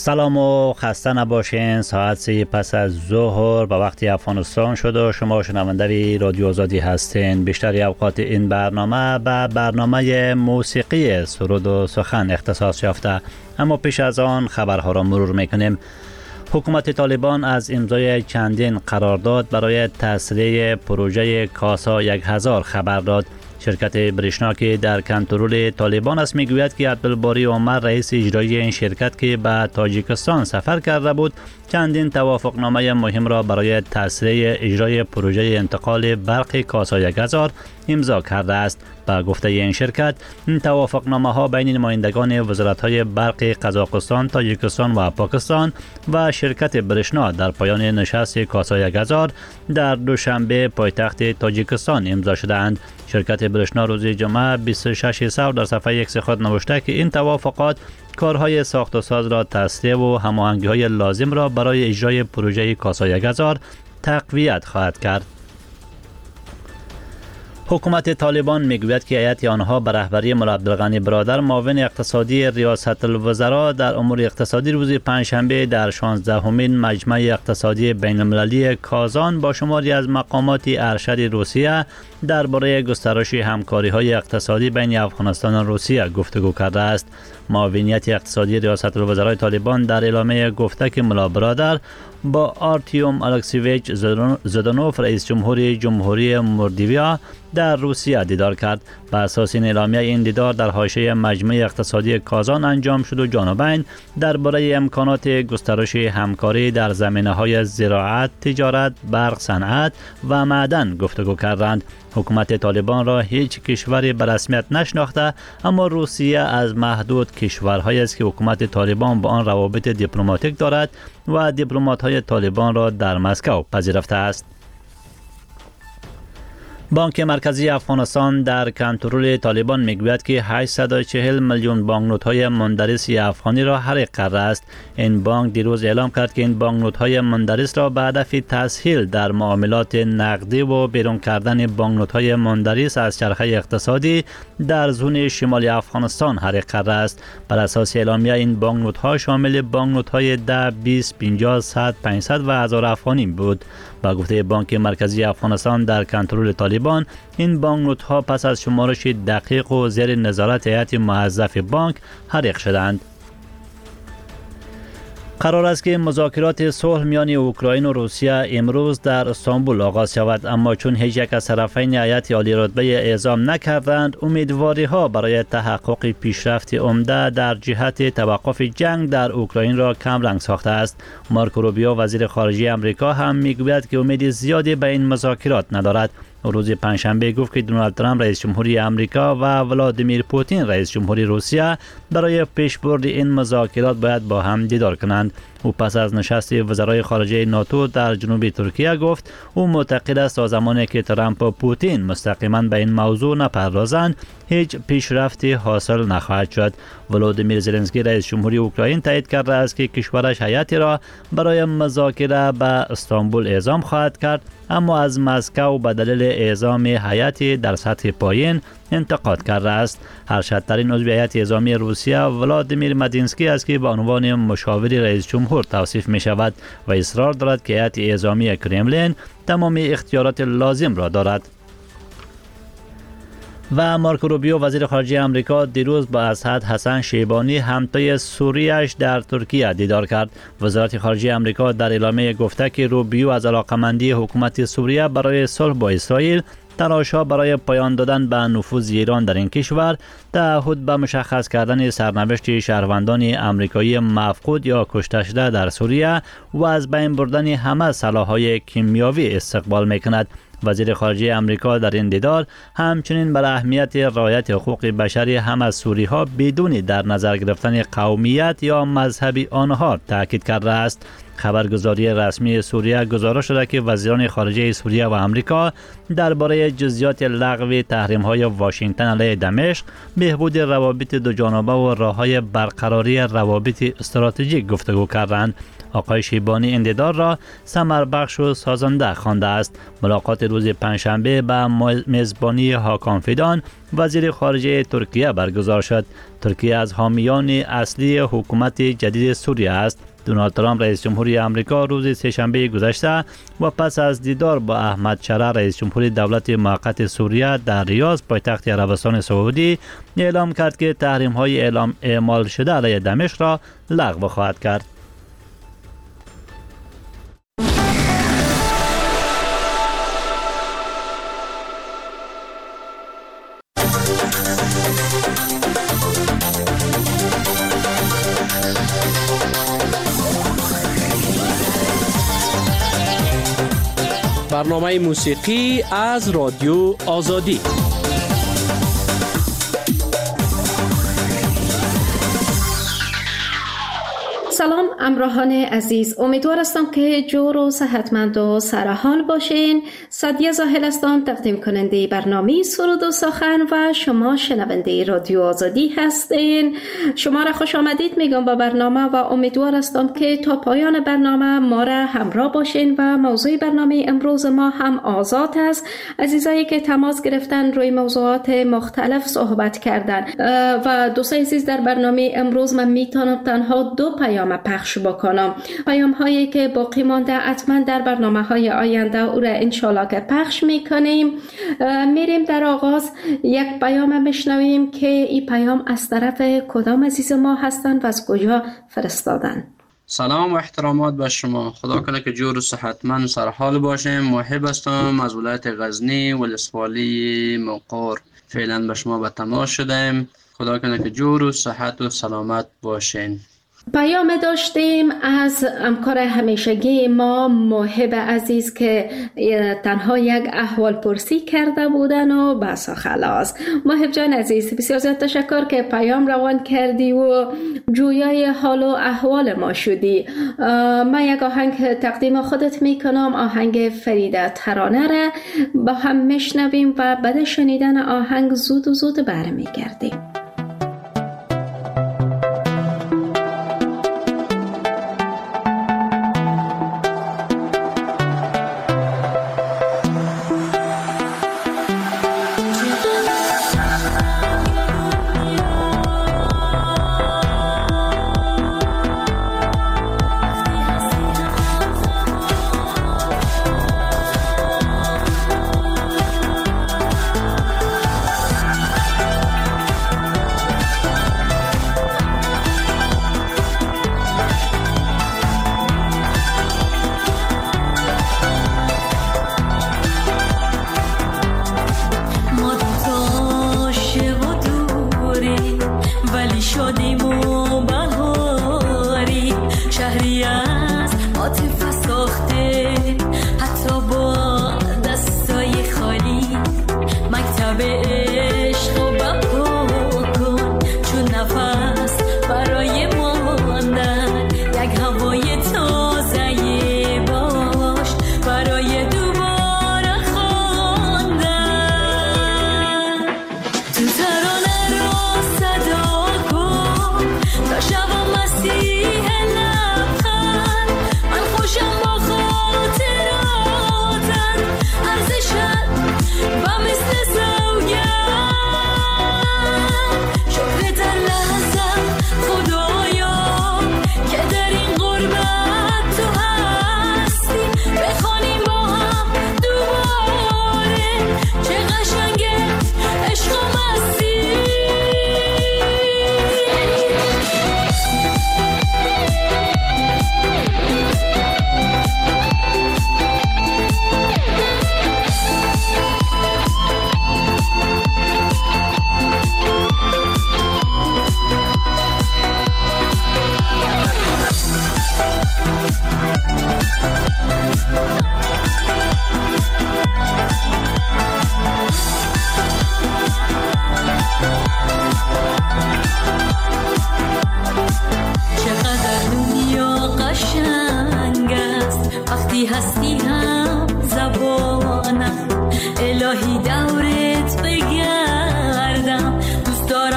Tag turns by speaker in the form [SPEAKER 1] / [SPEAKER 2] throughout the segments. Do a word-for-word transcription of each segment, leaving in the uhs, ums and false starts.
[SPEAKER 1] سلام و خسته نباشین. ساعت سه پس از ظهر به وقت افغانستان شد و شما شنونده رادیو آزادی هستین. بیشتر اوقات این برنامه به برنامه موسیقی سرود و سخن اختصاص یافته، اما پیش از آن خبرها را مرور میکنیم. حکومت طالبان از امضای چندین قرارداد برای تسریع پروژه کاسا یک هزار خبر داد. شرکت برشنا که در کنترل طالبان است میگوید که عبدالباری عمر رئیس اجرایی این شرکت که به تاجیکستان سفر کرده بود چندین توافقنامه مهم را برای تسریع اجرای پروژه انتقال برق کاسا یک هزار امضا کرده است. با گفته این شرکت، این توافقنامه ها بین نمایندگان وزارت‌های برق قزاقستان، تاجیکستان و پاکستان و شرکت برشنا در پایان نشست کاسا یک هزار در دوشنبه پایتخت تاجیکستان امضا شدند. شرکت برشنا روز جمعه بیست و شش ثور در صفحه ایکس خود نوشته که این توافقات کارهای ساخت و ساز را تسریع و هماهنگی‌های لازم را برای اجرای پروژه کاسا یک هزار تقویت خواهد کرد. حکومت طالبان میگوید که هیئت آنها به رهبری مولا عبدالغنی برادر معاون اقتصادی ریاست الوزراء در امور اقتصادی روز پنجشنبه در شانزدهمین مجمع اقتصادی بین المللی کازان با شماری از مقامات ارشد روسیه درباره گسترش همکاری‌های اقتصادی بین افغانستان و روسیه گفتگو کرده است. معاونیت اقتصادی ریاست الوزراء طالبان در اعلامیه گفته که مولا برادر با آرتیوم الکسیویچ زدانوف رئیس جمهوری جمهوری موردیویا در روسیه دیدار کرد. بر اساس این اعلامیه این دیدار در حاشیه مجمع اقتصادی کازان انجام شد و جانبین درباره امکانات گسترش همکاری در زمینه‌های زراعت، تجارت، برق صنعت و معدن گفتگو کردند. حکومت طالبان را هیچ کشوری به رسمیت نشناخته، اما روسیه از محدود کشورهایی است که حکومت طالبان با آن روابط دیپلماتیک دارد و دیپلمات‌های طالبان را در مسکو پذیرفته است. بانک مرکزی افغانستان در کنترل طالبان میگوید که هشتصد و چهل میلیون بانکنوت‌های مندرس افغانی را حریق کرده است. این بانک دیروز اعلام کرد که این بانکنوت‌های مندرس را به هدف تسهیل در معاملات نقدی و بیرون کردن بانکنوت‌های مندرس از چرخه اقتصادی در زون شمالی افغانستان حریق کرده است. بر اساس اعلامیه این بانکنوت‌ها شامل بانکنوت‌های ده، بیست، پنجاه، صد، پانصد و هزار افغانی بود. با گفته بانک مرکزی افغانستان در کنترل طالبان، این بانکنوت‌ها پس از شمارش دقیق و زیر نظارت هیئت موظف بانک حریق شدند. قرار است که مذاکرات صلح میان اوکراین و روسیه امروز در استانبول آغاز شود، اما چون هیچ یک از طرفین هیئت عالی رتبه اعزام نکردند، امیدواری ها برای تحقق پیشرفت عمده در جهت توقف جنگ در اوکراین را کم رنگ ساخته است. مارکو روبیو وزیر خارجه آمریکا هم میگوید که امید زیادی به این مذاکرات ندارد. روز پنجشنبه گفت که دونالد ترامپ رئیس جمهوری آمریکا و ولادیمیر پوتین رئیس جمهوری روسیه برای پیشبرد این مذاکرات باید با هم دیدار کنند. او پس از نشست وزرای خارجه ناتو در جنوب ترکیه گفت او معتقد است تا زمانی که ترامپ و پوتین مستقیما به این موضوع نپردازند هیچ پیشرفتی حاصل نخواهد شد. ولادیمیر زلنسکی رئیس جمهوری اوکراین تایید کرده است که کشورش هیئتی را برای مذاکره به استانبول اعزام خواهد کرد، اما از مسکو به دلیل اعزام هیئتی در سطح پایین انتقاد کرده است. ارشدترین عضو هیئت اعزامی روسیه ولادیمیر مدینسکی است که به عنوان مشاور رئیس جمهور توصیف می شود و اصرار دارد که هیئت اعزامی کرملین تمام اختیارات لازم را دارد. و مارکو روبیو وزیر خارجه آمریکا دیروز با اسعد حسن شیبانی همتای سوریه‌اش در ترکیه دیدار کرد. وزارت خارجه آمریکا در اعلامیه گفته که روبیو از علاقمندی حکومت سوریه برای صلح با اسرائیل، تلاش‌ها برای پایان دادن به نفوذ ایران در این کشور، تعهد به مشخص کردن سرنوشت شهروندان آمریکایی مفقود یا کشته شده در سوریه و از بین بردن همه سلاح‌های کیمیاوی استقبال می‌کند. وزیر خارجه آمریکا در این دیدار همچنین بر اهمیت رعایت حقوق بشری هم از سوری‌ها بدون در نظر گرفتن قومیت یا مذهب آنها تاکید کرده است. خبرگزاری رسمی سوریه گزارش شده که وزیران خارجه سوریه و آمریکا درباره جزئیات لغو تحریم‌های واشنگتن علیه دمشق، بهبود روابط دو جانبه و راه‌های برقراری روابط استراتژیک گفتگو کردند. آقای شیبانی این دیدار را ثمر بخش و سازنده خوانده است. ملاقات روز پنجشنبه به میزبانی حاکم فیدان وزیر خارجه ترکیه برگزار شد. ترکیه از حامیان اصلی حکومت جدید سوریه است. دونالد ترامپ رئیس جمهوری آمریکا روز سه‌شنبه گذشته و پس از دیدار با احمد شرع رئیس جمهوری دولت موقت سوریه در ریاض پایتخت عربستان سعودی اعلام کرد که تحریم‌های اعلام اعمال شده علیه دمشق را لغو خواهد کرد.
[SPEAKER 2] برنامه موسیقی از رادیو آزادی.
[SPEAKER 3] سلام همراهان عزیز، امیدوار هستم که جور و صحتمند و سرحال باشین. سعدیه زاهل هستم، تقدیم کننده برنامه سرود و سخن و شما شنونده رادیو آزادی هستین. شما را خوش آمدید میگم با برنامه و امیدوار هستم که تا پایان برنامه ما را همراه باشین و موضوع برنامه امروز ما هم آزاد است. عزیزایی که تماس گرفتن روی موضوعات مختلف صحبت کردن و دوستان عزیز، در برنامه امروز من میتونم تنها دو پیام پخش بکنم. پیام هایی که باقی مانده حتما در برنامه های آینده او را انشالله که پخش میکنیم. میریم در آغاز یک پیام میشنویم که این پیام از طرف کدام عزیز ما هستند و از کجا فرستادن.
[SPEAKER 4] سلام و احترامات به شما. خدا کنه که جور و صحتمند و سرحال باشیم. محب هستم از ولایت غزنی ولسوالی مقر. فعلا به شما به تماس شدیم. خدا کنه که جور و صحت و سلامت باشین.
[SPEAKER 3] پیام داشتیم از همکار همیشگی ما محب عزیز که تنها یک احوال پرسی کرده بودن و بس خلاص. محب جان عزیز، بسیار زیاد تشکر که پیام روان کردی و جویای حال و احوال ما شدی. من یک آهنگ تقدیم خودت میکنم، آهنگ فریده ترانه را با هم میشنویم و بعد شنیدن آهنگ زود و زود برمیگردیم.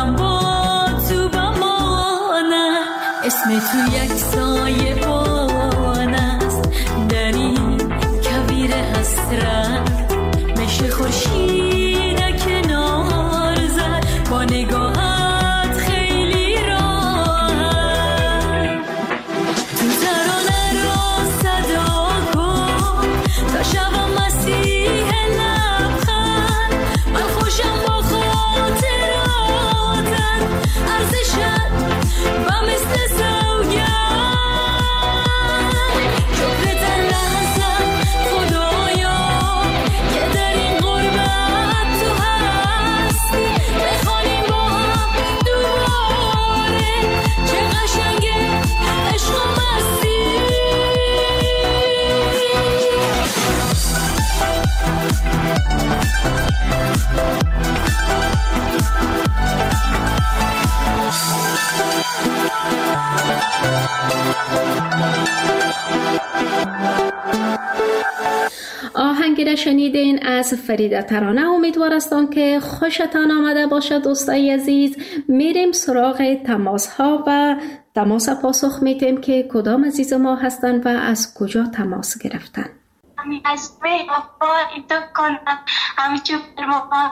[SPEAKER 5] اسم تو یک سایه حسرت میشه خورشید کنار زد با نگاهت خیلی راحت تو ترانه را صدا کن تا شبم مسیح لبخند من خوشم با خاطراتت ارزشت و مثل سوگند شکرت لحظه خدایا که در این غربت تو هستی بخوانیم با هم دوباره چه قشنگه عشق و مستی
[SPEAKER 3] آهنگی را شنیدین از فریده ترانه. امیدوار هستم که خوشتان آمده باشد دوستای عزیز. میریم سراغ تماس ها و تماس پاسخ میتیم که کدام عزیز ما هستن و از کجا تماس گرفتن.
[SPEAKER 6] همی از وفای تو کنم همچون فرمان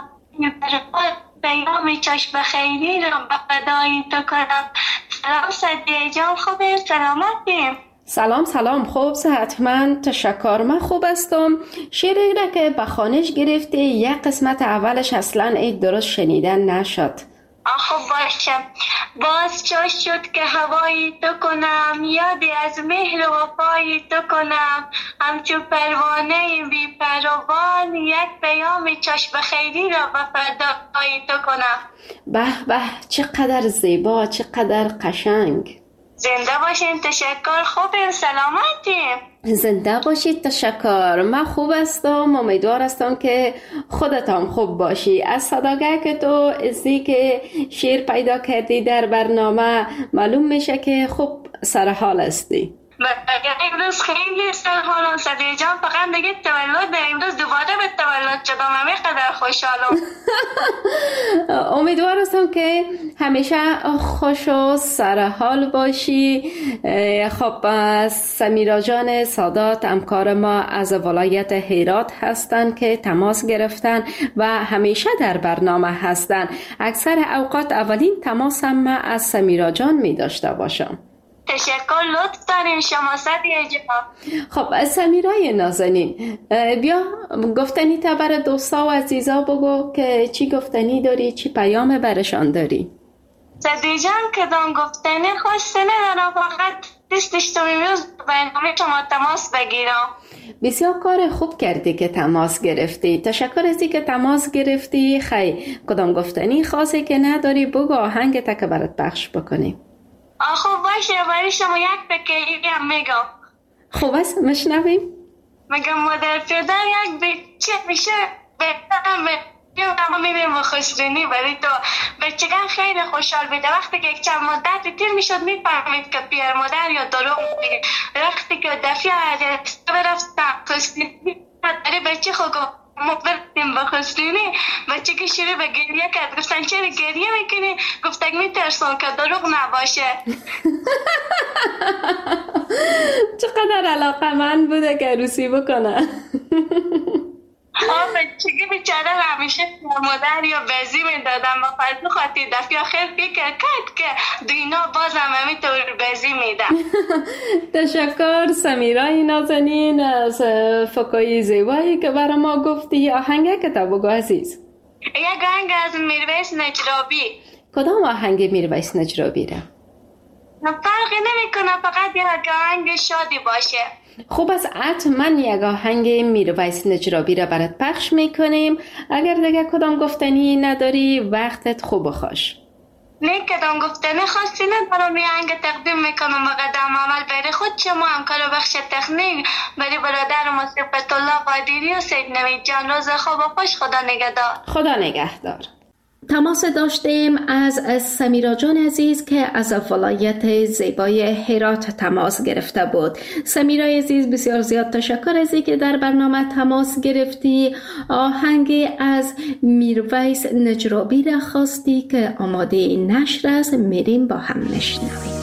[SPEAKER 6] پیام چشم خیری را به فدای تو کنم. سلام صدیه جان، خوبه؟ سلامتیم؟
[SPEAKER 3] سلام سلام، خوب صحتمند، تشکر، من خوب هستم. شعری را که به خوانش گرفتی یک قسمت اولش اصلا این درست شنیدن نشد.
[SPEAKER 6] خب باشم. باز چه شد که هوایی تو کنم یادی از مهر و وفای تو کنم همچون پروانه بی پروان یک پیام چشم خیری را به فدای تو کنم.
[SPEAKER 3] به به، چقدر زیبا، چقدر قشنگ.
[SPEAKER 6] زنده باشین، تشکر، خوبیم، سلامتیم.
[SPEAKER 3] زنده باشید، تشکر، من خوب هستم. امیدوار هستم که خودت هم خوب باشی. از صداگه که تو ازی که شیر پیدا کردی در برنامه معلوم میشه که خوب سرحال هستی.
[SPEAKER 6] امروز خیلی سرحالم صدیه جان، فقط دیگه تولد امروز دوباره به تولد شدم، همه قدر خوشحالم.
[SPEAKER 3] امیدوار هستم که همیشه خوش و سرحال باشی. خب سمیرا جان سادات همکار ما از ولایت هرات هستند که تماس گرفتن و همیشه در برنامه هستند. اکثر اوقات اولین تماس هم من از سمیرا جان می داشته باشم.
[SPEAKER 6] تشکر، لطف دارین شما صدیه جان.
[SPEAKER 3] خب سمیرای نازنین، بیا گفتنی تا برای دوستا و عزیزا بگو که چی گفتنی داری، چی پیام برشان داری.
[SPEAKER 6] صدیه جان کدام گفتنی خواسته ندارم، فقط دستش تو میروز برنامه شما تماس بگیرم.
[SPEAKER 3] بسیار کار خوب کردی که تماس گرفتی. تشکر ازی که تماس گرفتی. خیلی کدام گفتنی خاصی که نداری بگو، آهنگ تا که برات پخش بکنیم.
[SPEAKER 6] خب باشه، برای شما یک بکیری هم میگم.
[SPEAKER 3] خوب است، مشنویم.
[SPEAKER 6] میگم مادر پدر یک بچه میشه بهترم به میبیم و خسرینی برای تو. بچگان خیلی خوشحال بیده وقتی که یک چند مدت تیر میشد میفهمید که پیر مادر یا دروغ میگه. وقتی که دفعه عرستو برفتم خسرینی برای بچه خود ما برفتیم با خسرینی، بچه که شروع به گریه کرد. گفتن چرا گریه میکنی؟ گفتن میترسون که دروغ نباشه.
[SPEAKER 3] چقدر علاقه من بوده که عروسی بکنه.
[SPEAKER 6] آه بچه که بیچاره همیشه مادر یا بزی میدادم و فرض خواهدی دفعه خیلی فکر کرد که دینا باز هم همینطور بزی میدم.
[SPEAKER 3] تشکر سمیرای نازنین از فکای زیبایی که برای ما گفتی. آهنگه که تا بگو عزیز.
[SPEAKER 6] یک آهنگ از میرویس نجرابی.
[SPEAKER 3] کدام آهنگ میرویس نجرابی را؟
[SPEAKER 6] فرقی نمی کنه، فقط یک آهنگ شادی باشه.
[SPEAKER 3] خوب است، حتما یک آهنگ میرویس نجرابی را برات پخش میکنیم. اگر دیگه کدام گفتنی نداری وقتت خوب خوش.
[SPEAKER 6] نه کدام گفتنی خاصی ندارم، یه آهنگ تقدیم میکنم به قدم عمل برای خود شما همکار بخش تکنیک، برای برادر ما صفت الله قادری و سید نوید جان. روز خوب و خوش، خدا نگهدار.
[SPEAKER 3] خدا نگهدار. تماس داشتیم از سمیرا جان عزیز که از ولایت زیبای هرات تماس گرفته بود. سمیرا عزیز بسیار زیاد تشکر ازی که در برنامه تماس گرفتی. آهنگ از میرویس نجرابی را خواستی که آماده نشر است، میریم با هم نشنویم.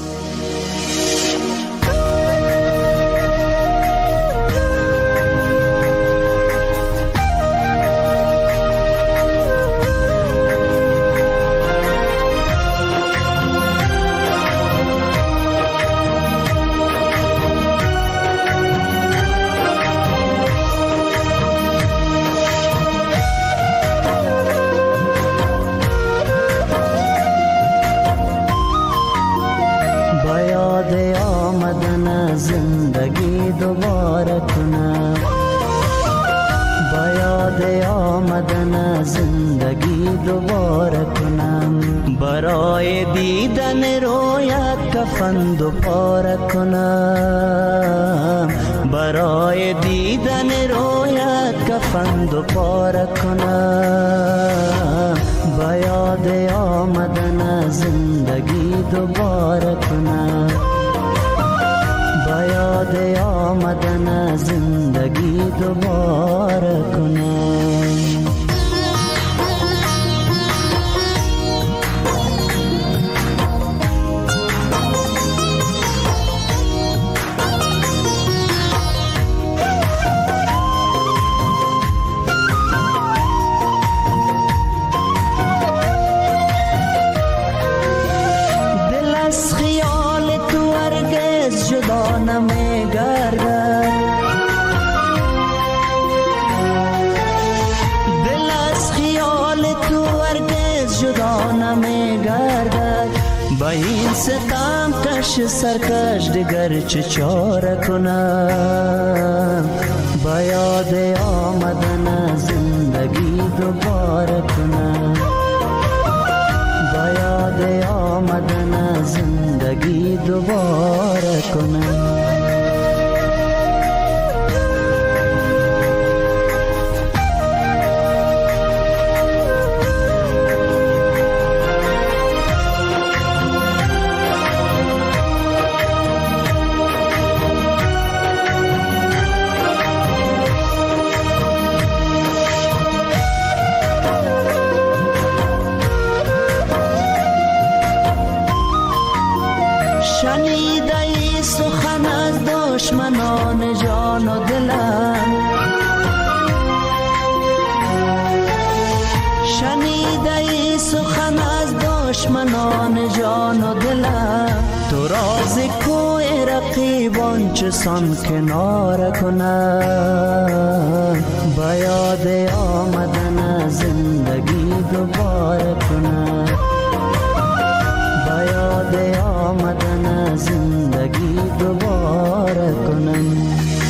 [SPEAKER 7] زندگی دوباره کنم، برای دیدن رویت کفن دو پاره کنم، برای دیدن رویت کفن دو پاره کنم، با یاد آمدن زندگی دوباره کنم، با یاد آمدن زندگی دوباره کنم. دل از خیال تو هرگز جدا نمیگردد، دل از خیال تو هرگز جدا نمیگردد، با این ستم کش سرکش دیگر چه چاره کنم، با یاد آمدن زندگی دوباره کنم، با یاد آمدن زندگی دوباره کنم. شنیده ای سخن از دشمنان جان و دلم، شنیده ای سخن از دشمنان جان و دلم، تو راز کوی رقیبان چسان کنار کنم، با یاد آمدن زندگی دوباره کنم، با یاد آمدن زندگی دوباره کنم.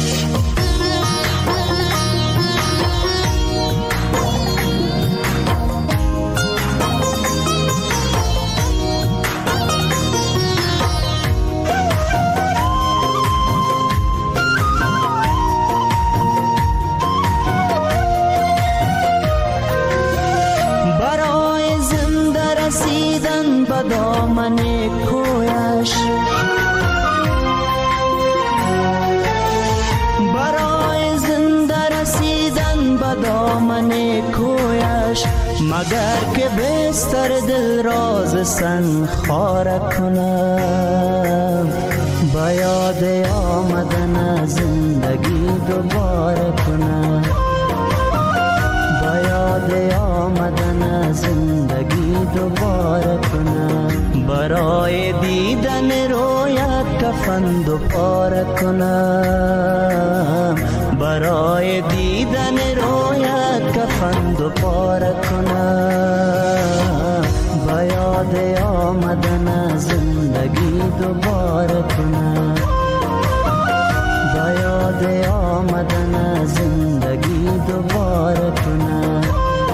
[SPEAKER 7] برای زنده رسیدن به دامن کویش، برای زنده رسیدن به دامن کویش، مگر که بستر دل راز سنگ خاره کنم، با یاد آمدن زندگی دوباره کنم، با یاد آمدن زندگی دوباره کنم، برای دیدن رویت کفن دو پاره کنم، برای دیدن رویت کفن دو پاره کنم، با یاد آمدن زندگی دوباره کنم، با یاد آمدن زندگی دوباره کنم.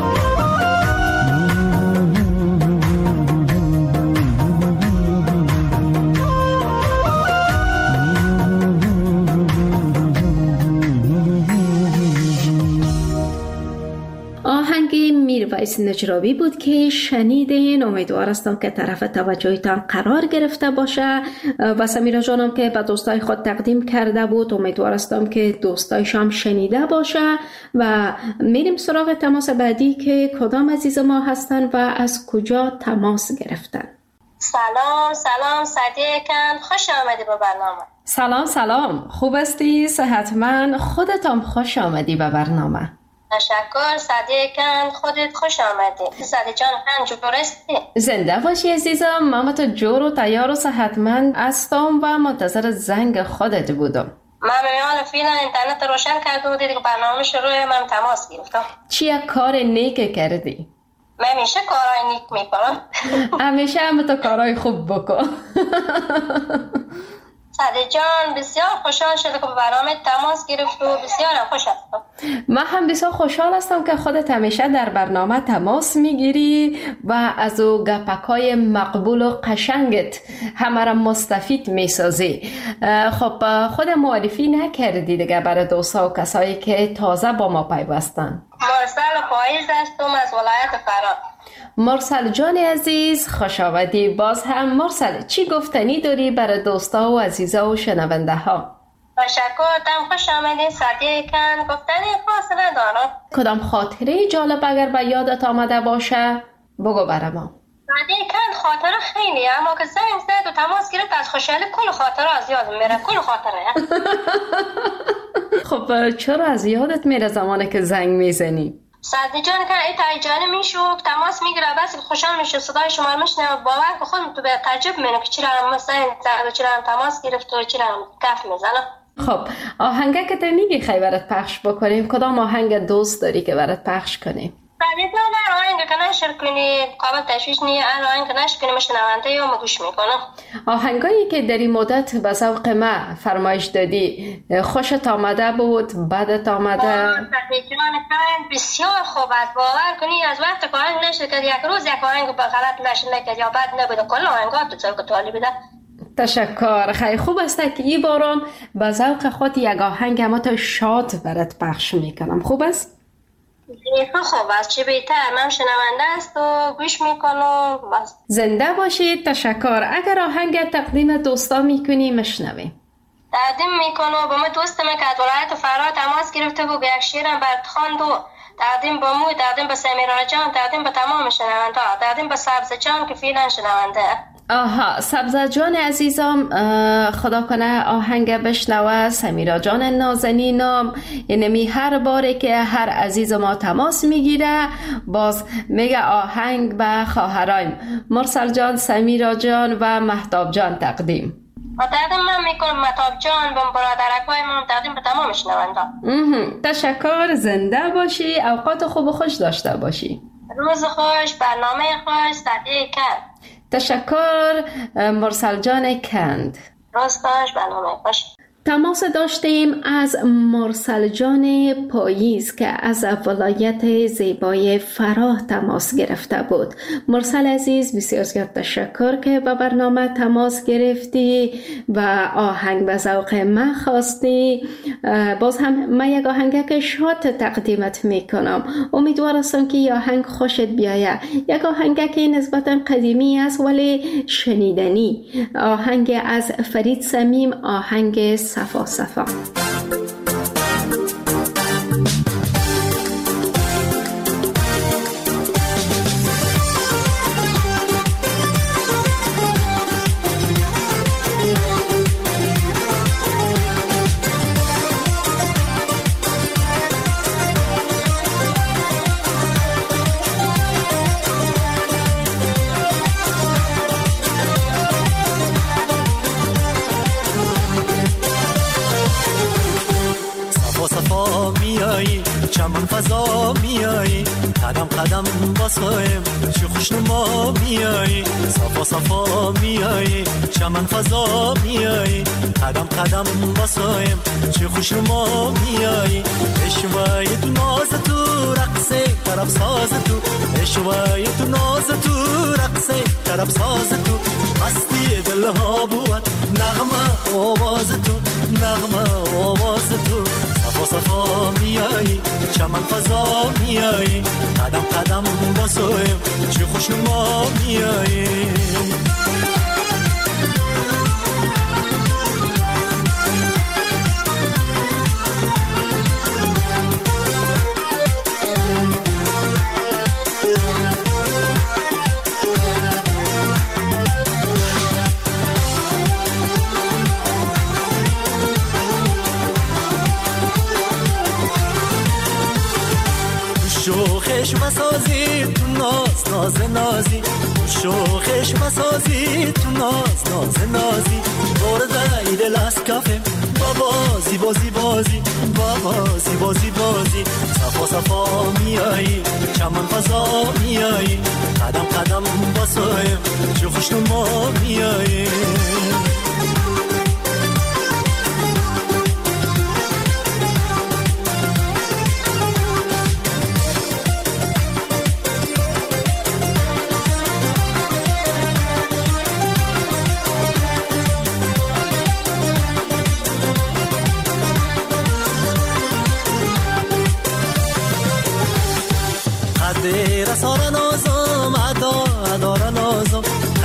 [SPEAKER 3] آهنگ میرویس نجرابی بود که شنیدین. امیدوار هستم که طرف توجهتان قرار گرفته باشه و سمیرا جانم که به دوستای خود تقدیم کرده بود امیدوار هستم که دوستایش هم شنیده باشه و میریم سراغ تماس بعدی که کدام عزیز ما هستن و از کجا تماس گرفتن.
[SPEAKER 6] سلام سلام صدیه کن، خوش آمدی به برنامه.
[SPEAKER 3] سلام سلام، خوب هستی؟ صحتمند؟ خودت هم خوش آمدی به برنامه.
[SPEAKER 6] تشکر صدیه کن، خودت خوش آمدی. صدیه جان هم جور هستی؟
[SPEAKER 3] زنده باشی عزیزم، من تو جور و تیار و صحتمند هستم و منتظر زنگ خودت بودم.
[SPEAKER 6] من میان فیلم اینترنت روشن کرده بودی دیگه برنامه شروع من تماس گرفتم.
[SPEAKER 3] چیه کار نیک کردی؟
[SPEAKER 6] من همیشه کارهای نیک میکنم.
[SPEAKER 3] همیشه هم تو کارهای خوب بکن.
[SPEAKER 8] سعدی جان بسیار خوشحال شده که به برنامه تماس گرفت و بسیار خوش هستم.
[SPEAKER 3] من هم بسیار خوشحال هستم که خودت همیشه در برنامه تماس میگیری و از او گپکای مقبول و قشنگت همه را مستفید میسازی. خب خود معرفی نکردی دیگه برای دوستا و کسایی که تازه با ما پیوستن.
[SPEAKER 8] مرسل پاییز هستم از ولایت فرا.
[SPEAKER 3] مرسل جان عزیز خوش آمدی. باز هم مرسل چی گفتنی داری برای دوستا و عزیزا و شنونده ها؟
[SPEAKER 8] تشکر، تم خوش آمدین. سعدی کن گفتنی خاص ندارم.
[SPEAKER 3] کدام خاطره جالب اگر به یادت آمده باشه بگو برای ما.
[SPEAKER 8] سعدی کن خاطره خیلی، اما که زنگ زد و تماس گرفت از خوشحالی کل خاطره از یادم میره. کل خاطره
[SPEAKER 3] خب چرا از یادت میره زمانی که زنگ میزنی؟
[SPEAKER 8] سعدی جان که ای تایجانی میشو تماس میگیره بس خوشحال میشه صدای شما میشنه باور که خودم تو به تعجب میکنم که چرا مثلا زنگ چرا تماس گرفت و چرا کف میزنه.
[SPEAKER 3] خب آهنگه که تو میگی خیلی برات پخش بکنیم، کدام آهنگ دوست داری که برات پخش کنیم؟
[SPEAKER 8] سعدی جان هر آهنگ که نشر کنی قابل تشویش نیه، هر آهنگ که نشر کنی شنونده یا ما گوش میکنم. آهنگایی
[SPEAKER 3] که در این مدت به ذوق ما فرمایش دادی خوشت آمده بود، بدت آمده؟
[SPEAKER 8] سعدی جان که بسیار خوب است. باور کنی از وقت که آهنگ نشر کرد یک روز یک آهنگ به غلط نشر نکرد یا بد نبوده، کل آهنگات تو ذوق طالب ده.
[SPEAKER 3] تشکر، خیلی خوب است که این بارم به ذوق خود یک آهنگ اما تا شاد برات پخش میکنم. خوب است؟
[SPEAKER 8] خیلی خوب است، چه بهتر. من شنونده است و گوش میکنم. بس
[SPEAKER 3] زنده باشید. تشکر. اگر آهنگ تقدیم دوستا میکنی مشنویم.
[SPEAKER 8] تقدیم میکنم با ما دوست من که از ولایت فرا تماس گرفته بود، یک شعرم برات خواند و تقدیم با مو، تقدیم به سمیرا جان، تقدیم به تمام شنونده ها، تقدیم به سبز جان که فعلا شنونده.
[SPEAKER 3] آها، سبزه جان عزیزم خدا کنه آهنگ بشنوه. سمیرا جان نازنینم، یعنی هر باره که هر عزیز ما تماس میگیره باز میگه آهنگ به خواهرایم مرسل جان، سمیرا جان و مهتاب جان تقدیم.
[SPEAKER 8] و تقدیم من میکنم مهتاب جان و برادرکای من، تقدیم به تمام شنونده.
[SPEAKER 3] تشکر، زنده باشی، اوقات خوب و خوش داشته باشی.
[SPEAKER 8] روز خوش، برنامه خوش. سعدی کن.
[SPEAKER 3] تشکر مرسل جان کند.
[SPEAKER 8] روز خوش، برنامه خوش.
[SPEAKER 3] تماس داشتیم از مرسل جان پاییز که از ولایت زیبای فراه تماس گرفته بود. مرسل عزیز بسیار زیاد تشکر که به برنامه تماس گرفتی و آهنگ به ذوق من خواستی. باز هم من یک آهنگ که شاد تقدیمت میکنم. امیدوار هستم که آهنگ خوشت بیاید. یک آهنگ که نسبتا قدیمی است ولی شنیدنی. آهنگ از فرید صمیم، آهنگ صفا صفا.
[SPEAKER 9] چمن فضا میایی، قدم قدم باسایم چه خوشنما میایی، صفا صفا میایی، چمن فضا میایی، قدم قدم باسایم چه خوشنما میایی، اشوای تو ناز تو رقصه طرف ساز تو، اشوای تو ناز تو رقصه طرف ساز تو، مستی دلها بود نغمه آواز تو، نغمه آواز تو، صفا صفا میایی، چمن فضا میایی، قدم قدم باسویم چه خوشنما میایی. شوخش مسازی تو ناز ناز نازی، شوخش مسازی تو ناز ناز نازی، برده ایدل از کفه بابازی بازی بازی بابازی بازی بازی، صفا صفا میایی، چمن فضا میایی، قدم قدم باسایم چه خوشنما میایی.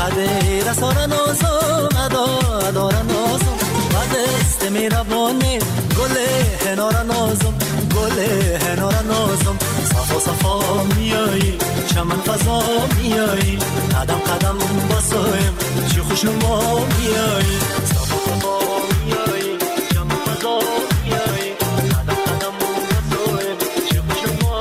[SPEAKER 9] خده رسانه نازم ادا اداره نازم و دست میربانه گل هناره نازم گل هناره نازم صفا صفا میایی چمن فضا میایی قدم قدم بسایم چی خوشنما میایی صفا صفا میایی چمن فضا میایی قدم قدم بسایم چی خوشنما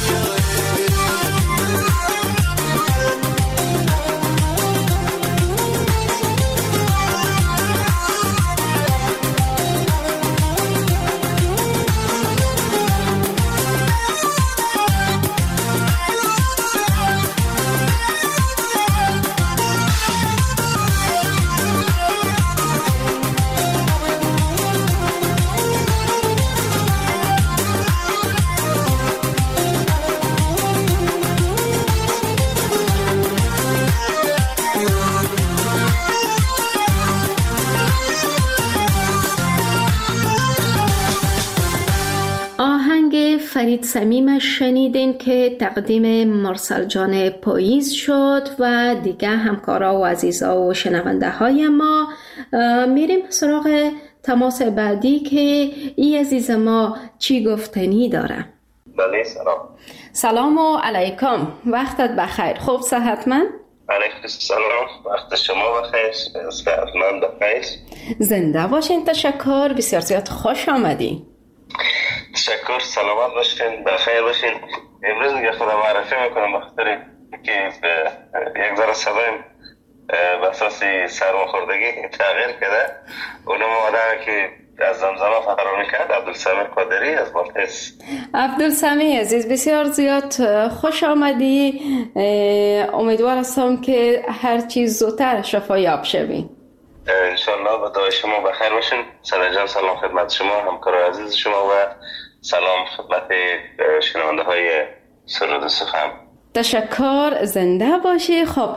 [SPEAKER 3] فرید صمیم شنیدین که تقدیم مرسل جان پاییز شد و دیگه همکارا و عزیزا و شنونده های ما. میریم سراغ تماس بعدی که ای عزیز ما چی گفتنی داره.
[SPEAKER 10] بله سلام.
[SPEAKER 3] سلام و علیکم، وقتت بخیر، خوب صحتمند؟
[SPEAKER 10] علیکم سلام، وقت شما بخیر، صحتمند بخیر.
[SPEAKER 3] زنده باشین، تشکر، بسیار زیاد خوش آمدی.
[SPEAKER 10] تشکر، سلامت باشین، بخیر باشین. امروز دیگه خدا معرفی میکنم بخاطر که یک ذره صدایم به اساس سرماخوردگی تغییر کرده. اونم آدمی که از زمزمه فرار میکرد، عبدالسمی قادری از بالتیس.
[SPEAKER 3] عبدالسمی عزیز بسیار زیاد خوش آمدی. امیدوار هستم که هر چیز زودتر شفایاب شوی.
[SPEAKER 10] انشالله با دعای شما بخیر باشین. سنه جان سلام خدمت شما، همکار عزیز شما و سلام خدمت شنونده های سرود سخن.
[SPEAKER 3] تشکر، زنده باشی. خب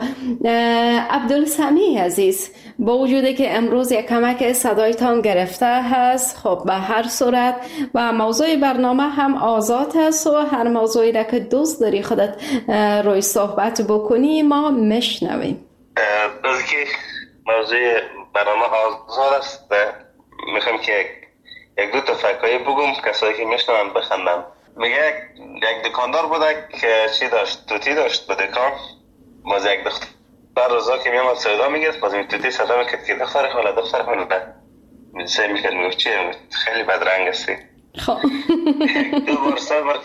[SPEAKER 3] عبدالسمی عزیز، با وجودی که امروز یک کمک صدایتان گرفته هست، خب به هر صورت و موضوع برنامه هم آزاد هست و هر موضوعی را که دوست داری خودت روی صحبت بکنی ما میشنویم.
[SPEAKER 10] از که موضوع برنامه آزاد است، میخوام که یک دو تا فکایی بگم کسایی که میشنون بخندن. میگه یک دکاندار بوده که چی داشت؟ توتی داشت به دکان. باز یک دختر روزا که میامد سودا میگرد، باز این توتی صدا میکرد که دختر خاله دختر خاله میدسه میکرد میگفت چیه؟ خیلی بدرنگ هستی.
[SPEAKER 3] خب
[SPEAKER 10] دو بار سه بار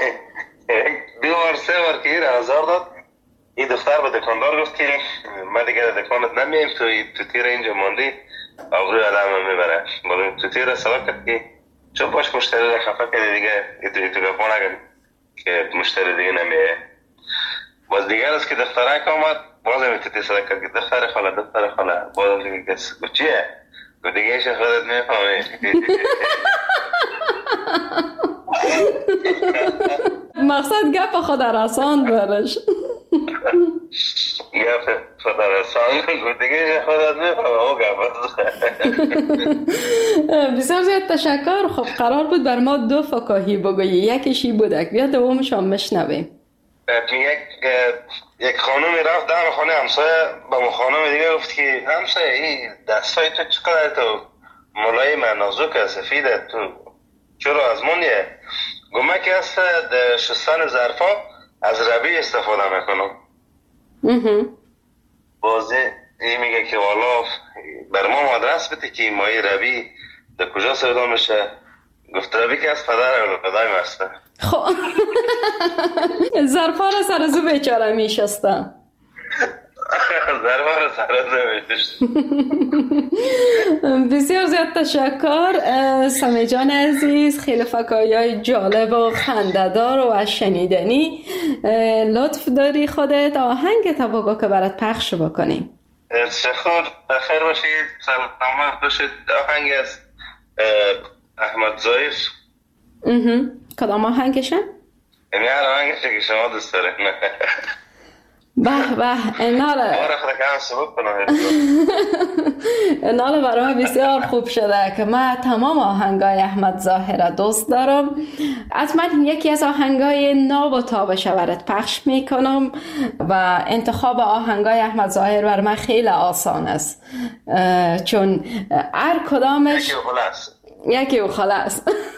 [SPEAKER 10] دو بار سه بار که این آزار داد. این دختر به دکاندار گفت که من دیگه دکانت نمیم، تو توتی را اینجا ماندی آبروی آدم میبره. بالا توتی را سبب کرد که چون باش مشتری را خفه کرده دیگه یه تو گفت نگن که مشتری دیگه نمیه. باز دیگر است که دخترک آمد، باز هم توتی صدا کرد که دختر خاله دختر خاله. باز هم دیگه کس گفت چیه؟ گفت دیگه ایش خودت میفهمی.
[SPEAKER 3] مقصد گپ خود رساند برش.
[SPEAKER 10] گپ خود رساند گفت دیگه ایش خودت میفهمی او گپ.
[SPEAKER 3] بسیار زیاد تشکر. خب قرار بود بر ما دو فکاهی بگویی، یکیشی بودک، بیا دومش هم مشنویم.
[SPEAKER 10] یک یک خانومی رفت دم خانه همسایه، با اون خانم دیگه گفت که همسایه این دستای تو چقدر تو ملایم نازک سفیده، تو چرا از مونیه؟ گمه که هست در شستن ظرفا از ربی استفاده میکنم. بازی این میگه که والا بر ما آدرس بده که مای ربی در کجا سودا میشه. گفت ربی که از پدر اولادای مسته.
[SPEAKER 3] خب ظرفا رو سر زو بیچاره میشستم.
[SPEAKER 10] ظرفا رو سر زو میشستم.
[SPEAKER 3] بسیار زیاد تشکر سمی جان عزیز، خیلی فکایای جالب و خنده‌دار و از شنیدنی. لطف داری خودت آهنگ تا بگو که برات پخش بکنیم.
[SPEAKER 10] تشکر، بخیر باشید، سلامت باشید. آهنگ از احمد ظریف.
[SPEAKER 3] کدام آهنگشه؟
[SPEAKER 10] یعنی هر آهنگشه که شما دوست دارید.
[SPEAKER 3] به به اینا را اینا را برای بسیار خوب شده که من تمام آهنگای احمد ظاهر را دوست دارم. از من یکی از آهنگای ناب و تاب شورت پخش میکنم و انتخاب آهنگای احمد ظاهر بر من خیلی آسان است، چون هر کدامش
[SPEAKER 10] یکی و خلاص
[SPEAKER 3] یکی و خلاص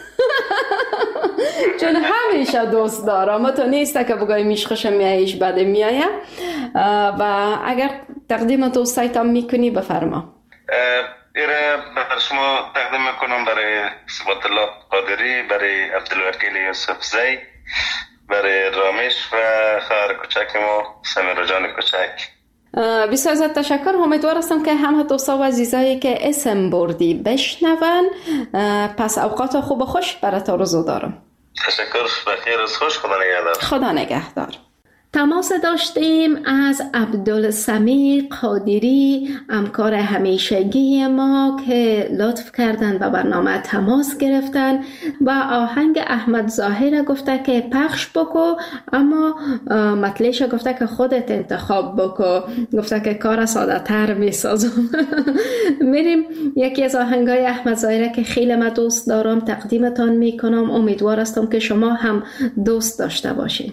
[SPEAKER 3] چون همیشه دوست دارم. تو نیسته که بگوی میش خوشم میایش بده میایه. و اگر تقدیم دوستایتان میکنی بفرما.
[SPEAKER 10] ایره بر شما تقدیم میکنم برای ثبات الله قادری، برای عبدالوکیل یوسف زی، برای رامیش و خواهر کوچک ما سمیرا جان کوچک.
[SPEAKER 3] بسیار ازت تشکر. امیدوار هستم که همه دوستا و عزیزایی که اسم بردی بشنون. پس اوقات خوب و خوش برات آرزو دارم.
[SPEAKER 10] تشکر. بخیر از خوش. خدا نگهدار.
[SPEAKER 3] خدا نگهدار. تماس داشتیم از عبدالسمیع قادری، همکار همیشگی ما که لطف کردن و برنامه تماس گرفتن و آهنگ احمد ظاهر گفته که پخش بکو، اما مطلعش گفته که خودت انتخاب بکو، گفته که کار ساده تر می سازم. میریم یکی از آهنگای احمد ظاهر که خیلی من دوست دارم تقدیمتان می کنم. امیدوار هستم که شما هم دوست داشته باشین.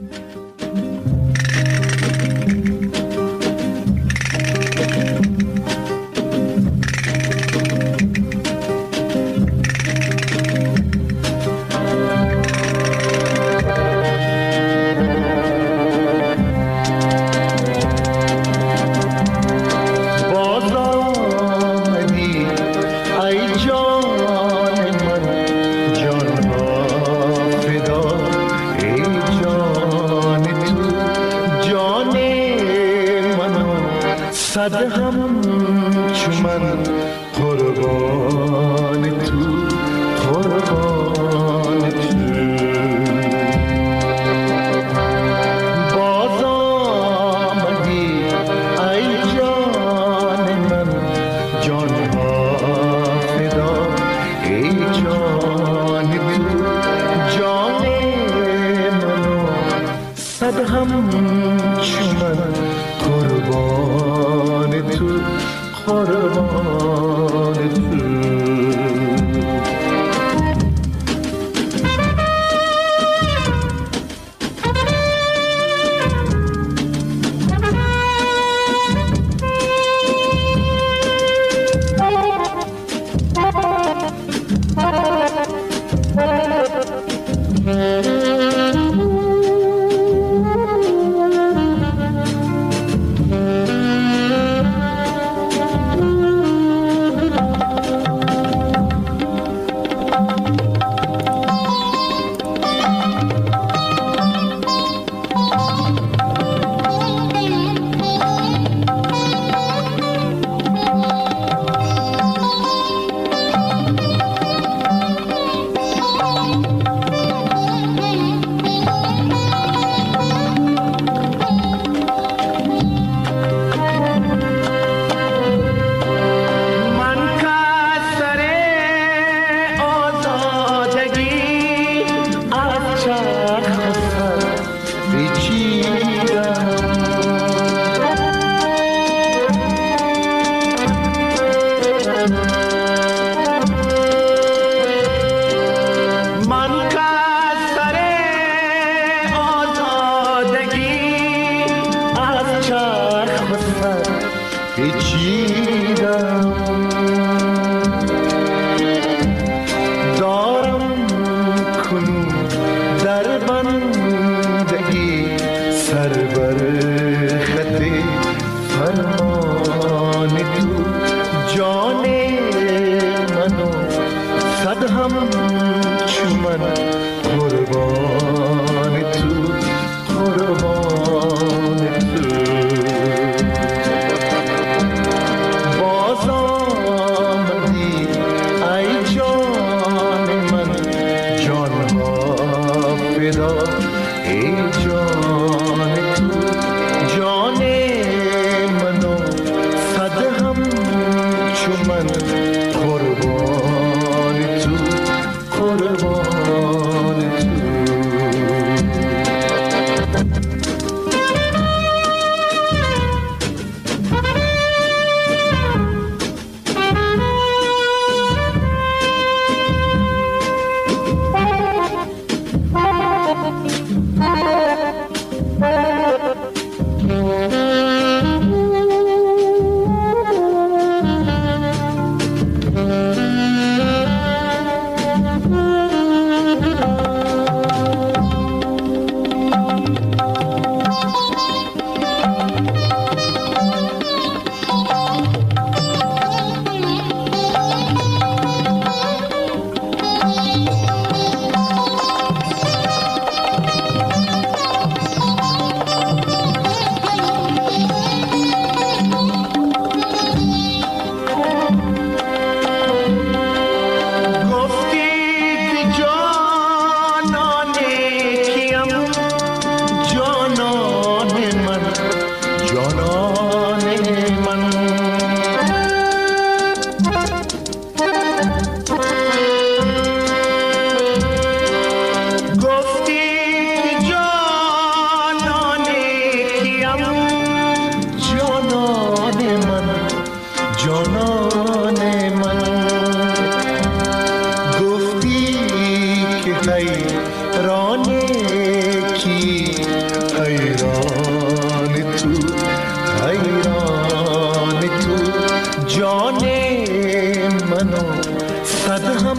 [SPEAKER 11] صد هم چو من قربان تو، قربان تو. باز آمدی ای جان من، جان ها فدا ای جان تو، جان منو صد هم چو من قربان تو، قربان تو.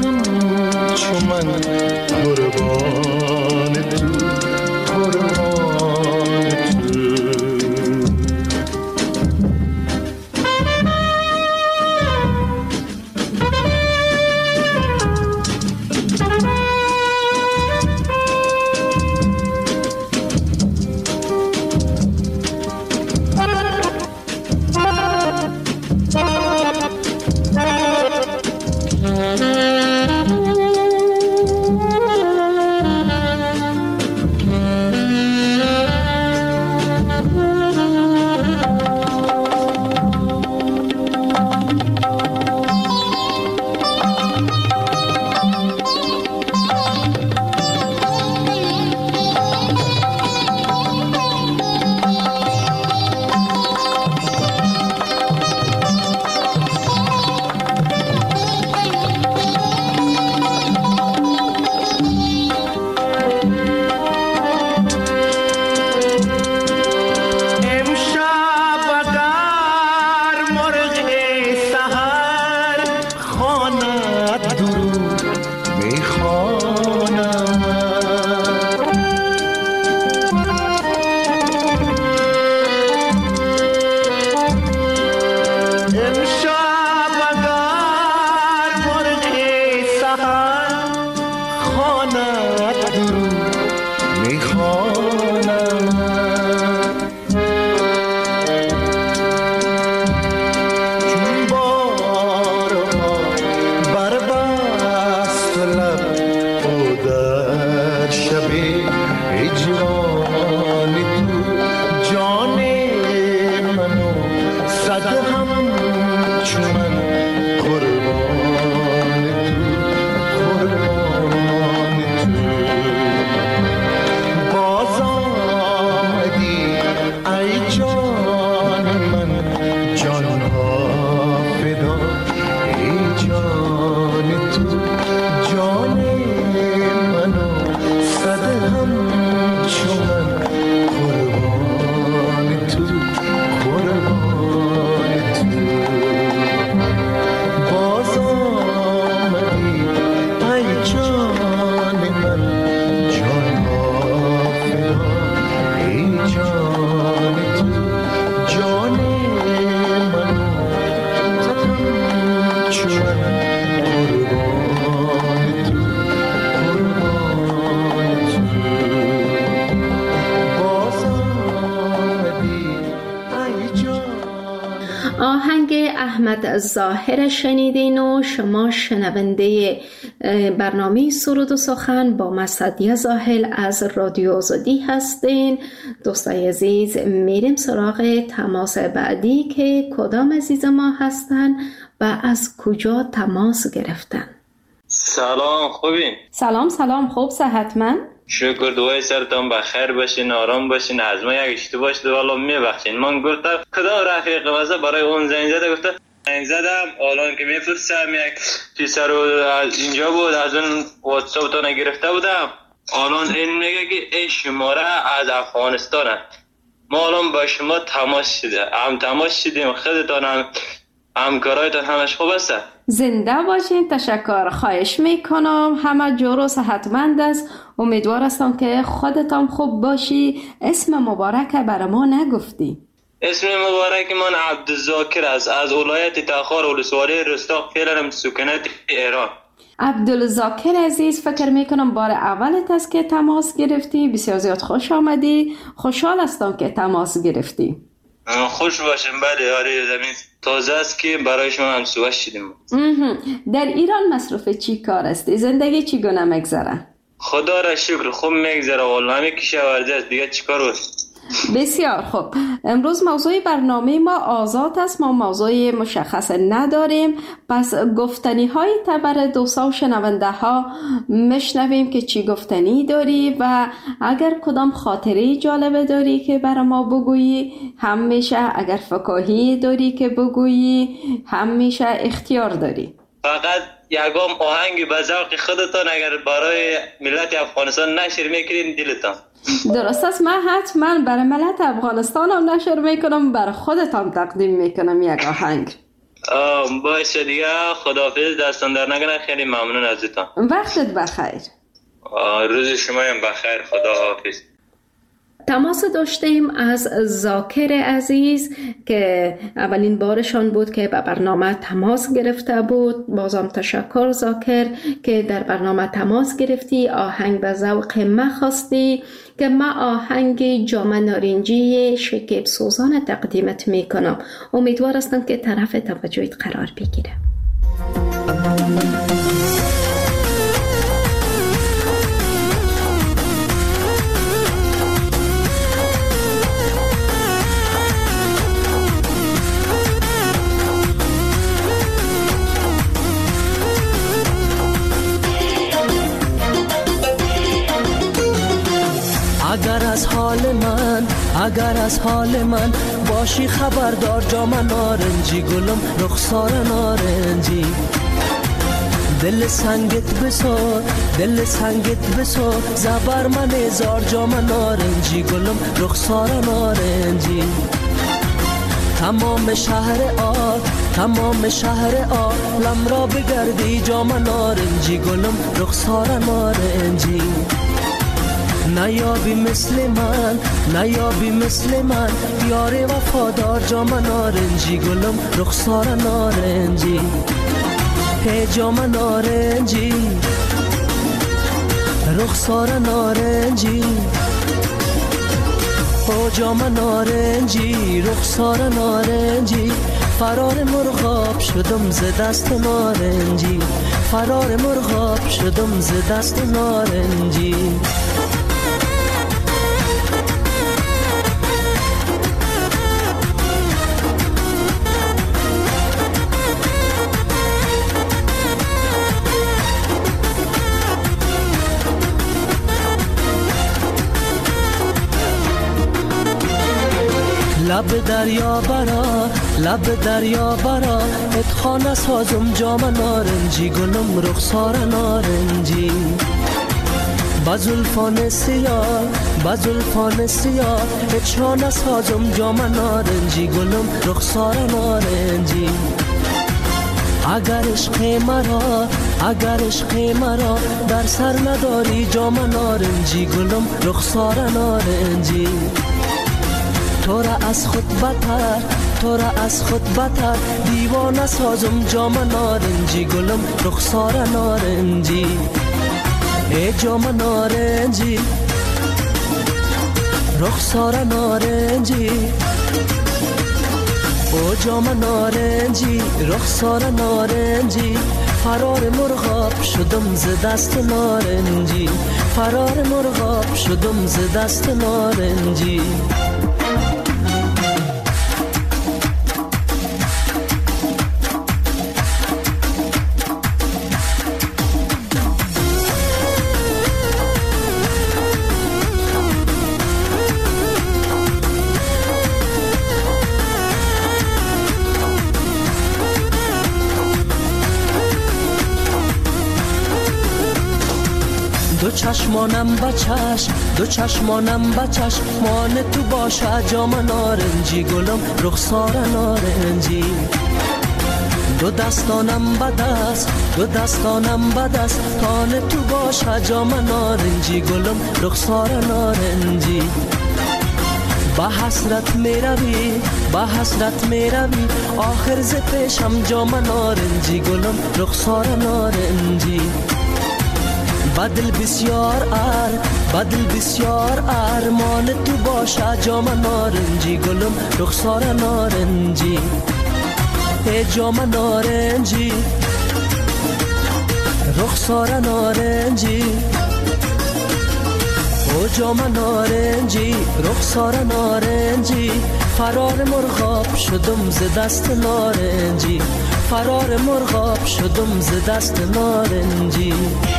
[SPEAKER 11] همچو من قربان تو قربان تو
[SPEAKER 3] آهنگ احمد ظاهر شنیدین و شما شنونده برنامه سرود و سخن با من سعدیه زاهل از رادیو آزادی هستین. دوستای عزیز، میریم سراغ تماس بعدی که کدام عزیز ما هستن و از کجا تماس گرفتن.
[SPEAKER 12] سلام، خوبین؟
[SPEAKER 3] سلام سلام، خوب صحتمند؟
[SPEAKER 12] شکر، دوای سرتان بخیر باشین، آرام باشین. از ما یک اشتباه شده والا میبخشین. من گفتم کدام رفیق واسه برای اون زنگ زده، گفتم زنگ زدم الان که میفرستم یک پیسر رو از اینجا بود، از اون واتساپ تان گرفته بودم. الان این میگه که این شماره از افغانستانه. ما الان با شما تماس شده هم تماس شدیم. خودتان هم همکارایتان همش خوب است؟
[SPEAKER 3] زنده باشین. تشکر، خواهش میکنم. همه جور و صحتمند است. امیدوار هستم که خودتان خوب باشی. اسم مبارک برای ما نگفتی.
[SPEAKER 12] اسم مبارک من عبدالذاکر است، از ولایت تخار ولسوالی رستاق، فعلا سکنت ایران.
[SPEAKER 3] عبدالذاکر عزیز، فکر میکنم بار اولت است که تماس گرفتی. بسیار زیاد خوش آمدی. خوشحال هستم که تماس گرفتی.
[SPEAKER 12] خوش باشم. بله، آره، زمین تازه است که برای شما هم صحبت شدیم.
[SPEAKER 3] در ایران مصروف چی کار هستی؟ زندگی چگونه میگذره؟
[SPEAKER 12] خدا را شکر خوب میگذره والله. همه کشاورزی است، دیگه چیکار است؟
[SPEAKER 3] بسیار خوب. امروز موضوع برنامه ما آزاد است. ما موضوع مشخص نداریم، پس گفتنی های تبر دوستا و شنونده ها مشنویم که چی گفتنی داری و اگر کدام خاطره جالبه داری که برای ما بگویی هم میشه، اگر فکاهی داری که بگویی هم میشه، اختیار داری.
[SPEAKER 12] فقط یکم آهنگ به ذوق خودتان اگر برای ملت افغانستان نشر میکنین دلتان.
[SPEAKER 3] درست است. من حتما برای ملت افغانستان هم نشر میکنم، برای خودتان تقدیم میکنم یک آهنگ.
[SPEAKER 12] باشه دیگه، خداحافظ، دستان در نکنه، خیلی ممنون ازتان.
[SPEAKER 3] وقتت بخیر.
[SPEAKER 12] روز شما هم بخیر، خداحافظ.
[SPEAKER 3] تماس داشتیم از ذاکر عزیز که اولین بارشان بود که به برنامه تماس گرفته بود. بازم تشکر ذاکر که در برنامه تماس گرفتی، آهنگ به ذوق ما خواستی که ما آهنگ جام نارنجی شکیب سوزان تقدیمت میکنم. امیدوار هستم که طرف توجهت قرار بگیره.
[SPEAKER 7] اگر از حال من اگر از حال من باشی خبردار، جام نارنجی گلم رخسار نارنجی، دل سنگت بسار دل سنگت بسار، زبر من هزار جام نارنجی گلم رخسار نارنجی. تمام شهر آ تمام شهر آ لم را بگردی، جام نارنجی گلم رخسار نارنجی. نیابی مثل من نیابی مثل من، یار وفادار جام نارنجی گلم رخسار نارنجی. هی جام نارنجی رخسار نارنجی، او جام نارنجی رخسار نارنجی. فرار مرغاب شدم ز دست نارنجی، فرار مرغاب شدم ز دست نارنجی. لب دریا برا لب دریا برا، اتخانه سازم جام نارنجی گلم رخسار نارنجی. بزلفان سیاه بزلفان سیاه، اتخانه سازم جام نارنجی گلم رخسار نارنجی. اگر عشق مرا اگر عشق مرا در سر نداری، جام نارنجی گلم رخسار نارنجی. تو را از خود بتر تو را از خود بتر، دیوانه سازم جام نارنجی گلم رخسار نارنجی. ای جام نارنجی رخسار نارنجی، او جام نارنجی رخسار نارنجی. فرار مرغاب شدم ز دست نارنجی، فرار مرغاب شدم ز دست نارنجی. دو چشمانم بچش دو چشمانم بچش، مان تو باشه جام نارنجی گلم رخسار نارنجی. دو دستانم بدست دو دستانم بدست، تان تو باشه جام نارنجی گلم رخسار نارنجی. با حسرت می روی با حسرت می روی، آخر ز پیشم جام نارنجی گلم رخسار نارنجی. بدل بسیار ار بدل بسیار ارمان تو باشه جام نارنجی گلم رخسار نارنجی. ای جام نارنجی رخسار نارنجی، او جام نارنجی رخسار نارنجی. فرار مرغاب شدم ز دست نارنجی، فرار مرغاب شدم ز دست نارنجی.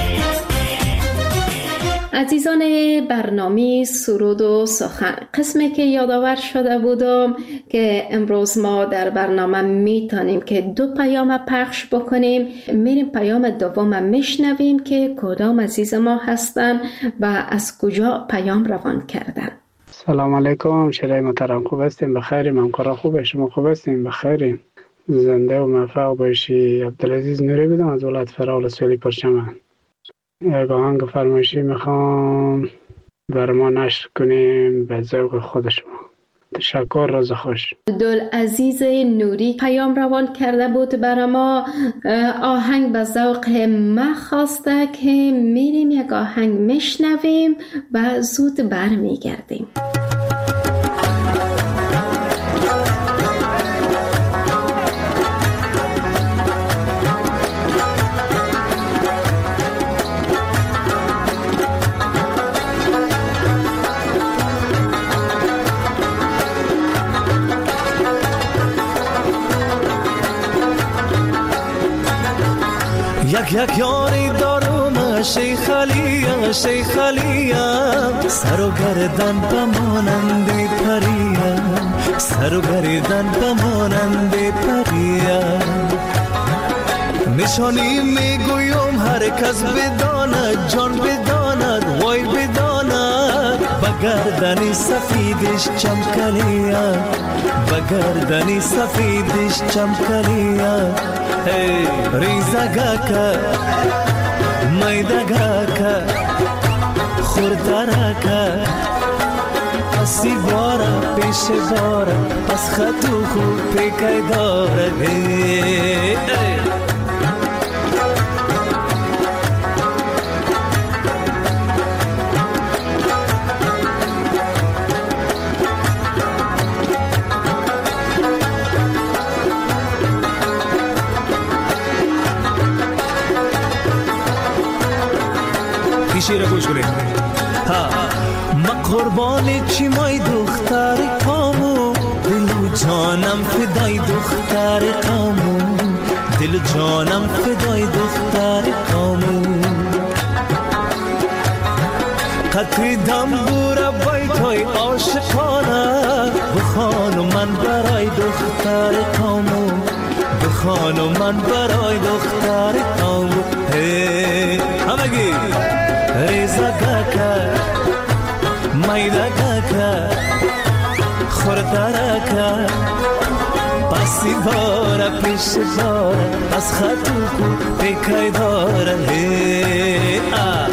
[SPEAKER 3] عزیزان برنامه سرود و سخن، قسمی که یادآور شده بودم که امروز ما در برنامه میتونیم که دو پیام پخش بکنیم. میریم پیام دوم میشنویم که کدام عزیز ما هستن و از کجا پیام روان کردن.
[SPEAKER 13] سلام علیکم شیرای محترم، خوب هستیم؟ بخیریم؟ همکارا خوبه؟ شما خوب هستیم؟ بخیریم؟ زنده و موفق باشی. عبدالعزیز نوری بودم از ولایت فرال سولی پرچمن. یک آهنگ فرمایشی میخوام بر ما نشر کنیم به ذوق خود شما. تشکر، روز خوش.
[SPEAKER 3] عبدالعزیز نوری پیام روان کرده بود برای ما. آهنگ به ذوق ما خواسته که میریم یک آهنگ میشنویم و زود برمیگردیم.
[SPEAKER 7] یک یک یاری دارم شیخ علیم شیخ علیم، سر و گردن بمانند پریم، سر و گردن بمانند پریم. نشانی میگویم هر کس بداند، جان بداند، وای بداند، بگردنی سفیدش چمکلیم، بگردنی سفیدش چمکلیم. Hey, ریزگاکا میدگاکا خوردراکا پسی بارا پیش بارا پس خطو خوب پیکای دارا. hey, hey.
[SPEAKER 14] شیر گوش کنید.
[SPEAKER 7] ها ما قربانی چی مای دختر کامو، دل و جانم فدای دختر کامو، دل و جانم فدای دختر کامو. قطری دم بورا بیتای عاشقانه، بخانو من برای دختر کامو، بخانو من برای دختر کامو. hey. همگی ریزا گاکا میدا گاکا خوردارکا پسی بارا پیش بارا از خطو کو پیکای دارا. hey. ah.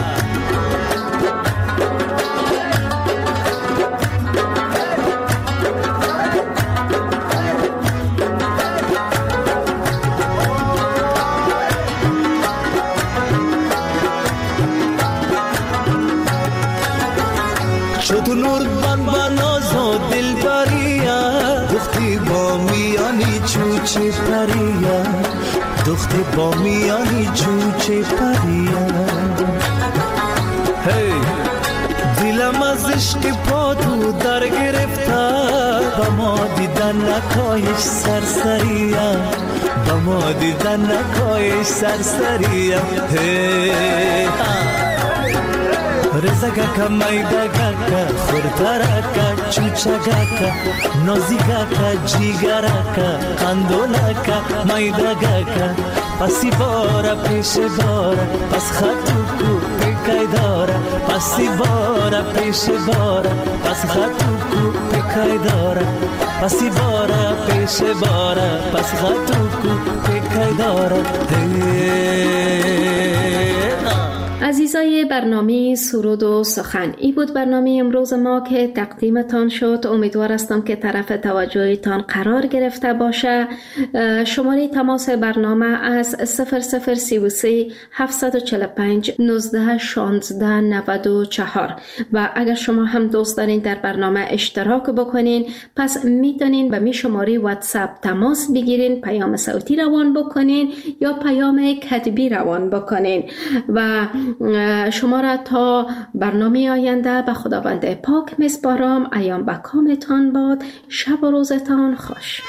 [SPEAKER 7] تو نور بان باناز و دل بریا، دختی با میانی چوچه پریا، دختی با میانی چوچه پریا. hey. دلم از عشق پا تو در گرفته، با ما دیدن نکایش سرسریا، با ما دیدن نکایش سرسریا. hey. رزگاکا میدگاکا خوردراکا چوچگاکا نازیگاکا جیگراکا قندولاکا میدگاکا پسی بارا پیش بارا پس خطو کو پیکای دارا، پسی بارا پیش بارا پس خطو کو پیکای دارا، پسی بارا پیش بارا پس خطو کو پیکای دارا.
[SPEAKER 3] عزیزای برنامه سرود و سخن، ای بود برنامه امروز ما که تقدیمتان شد. امیدوار هستم که طرف توجهتان قرار گرفته باشه. شماره تماس برنامه از صفر صفر سی و سه هفتصد و چهل و پنج نوزده شانزده نود و چهار و اگر شما هم دوست دارین در برنامه اشتراک بکنین، پس میتونین به می شماره واتساپ تماس بگیرین، پیام صوتی روان بکنین یا پیام کتبی روان بکنین و شما را تا برنامه آینده به خداوند پاک میسپارم. ایام به کامتان باد. شب و روزتان خوش.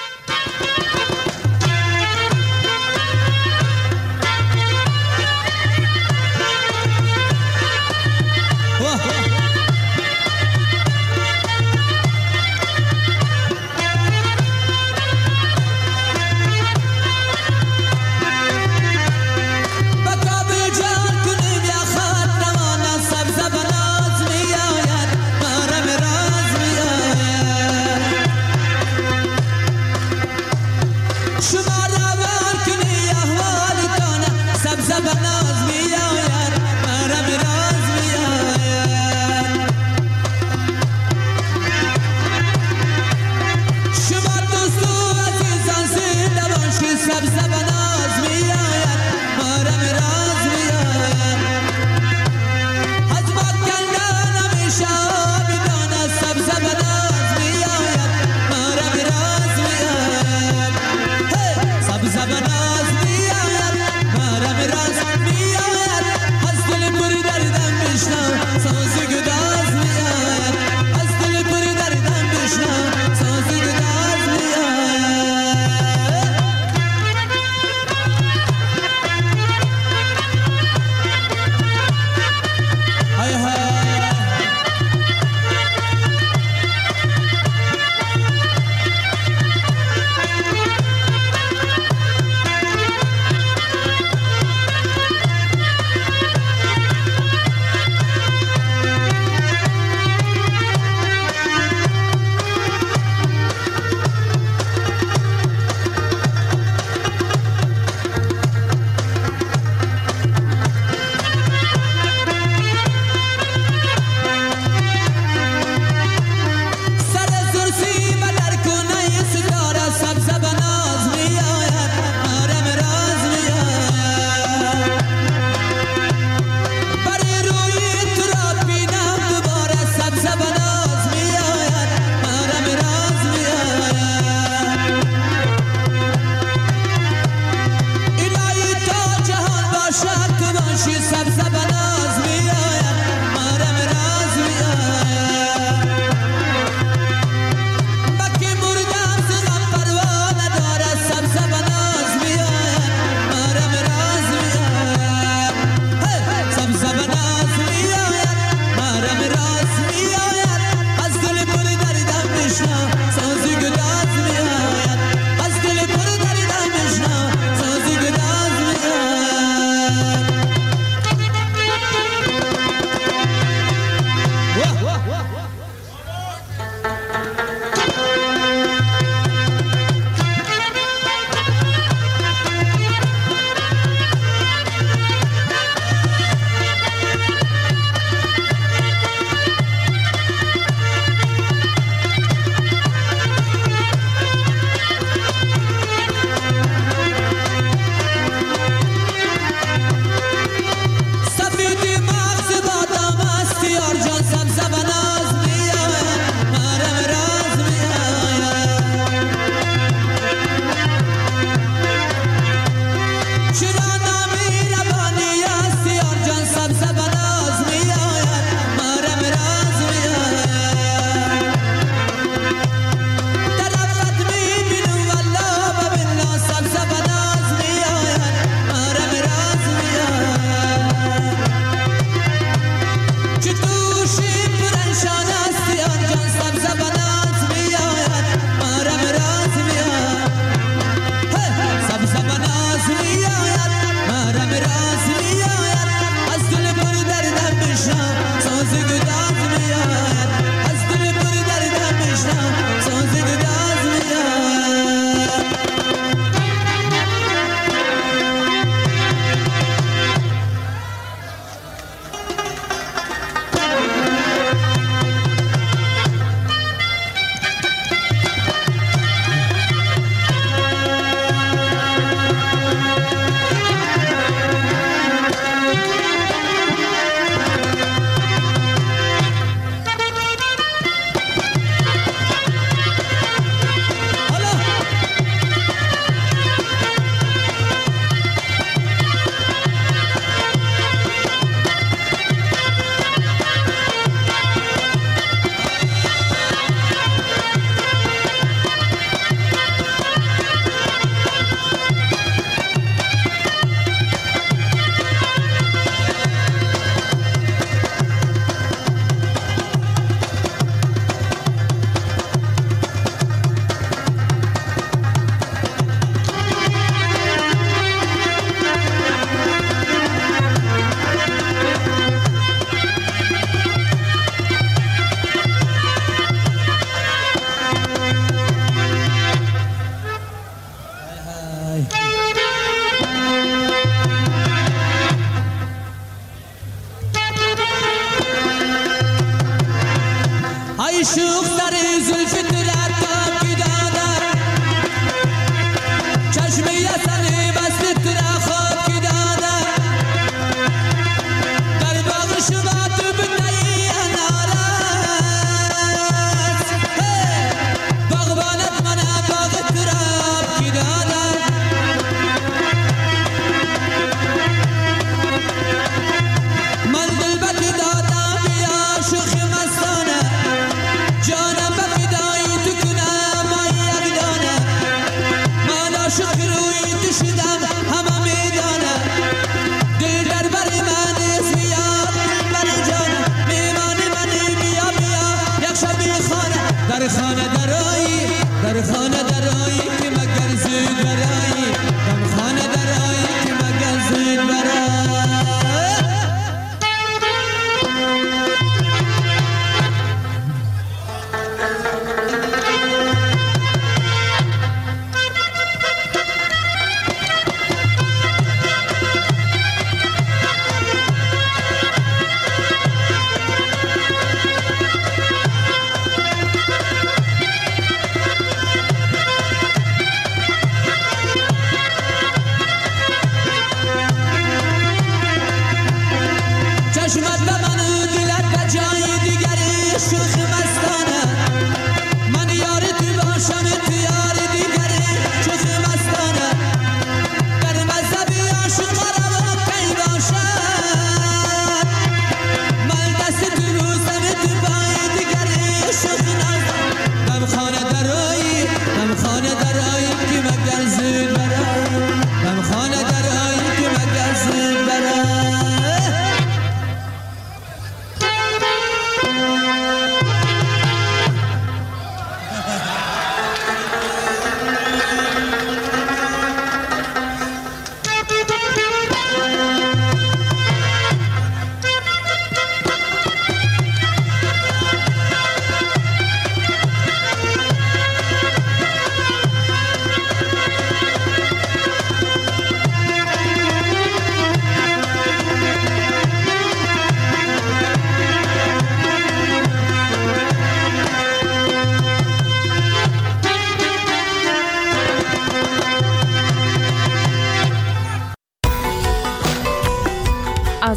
[SPEAKER 15] سازی گداز میآید از دل پر دردم بشنو سازی گداز میآید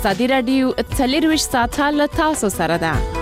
[SPEAKER 16] ازادي راډیو څلرویشت ساعته له تاسو سره ده.